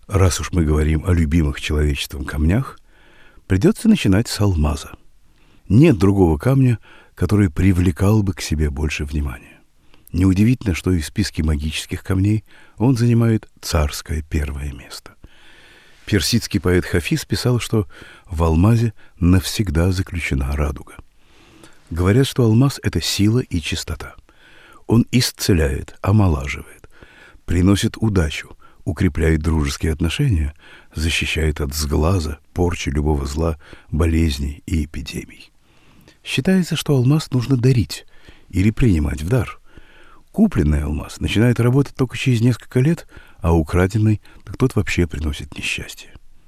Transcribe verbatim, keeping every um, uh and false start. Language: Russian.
Раз уж мы говорим о любимых человечеством камнях, придется начинать с алмаза. Нет другого камня, который привлекал бы к себе больше внимания. Неудивительно, что и в списке магических камней он занимает царское первое место. Персидский поэт Хафиз писал, что в алмазе навсегда заключена радуга. Говорят, что алмаз — это сила и чистота. Он исцеляет, омолаживает, приносит удачу, укрепляет дружеские отношения, защищает от сглаза, порчи любого зла, болезней и эпидемий. Считается, что алмаз нужно дарить или принимать в дар. Купленный алмаз начинает работать только через несколько лет, а украденный, так тот вообще приносит несчастье.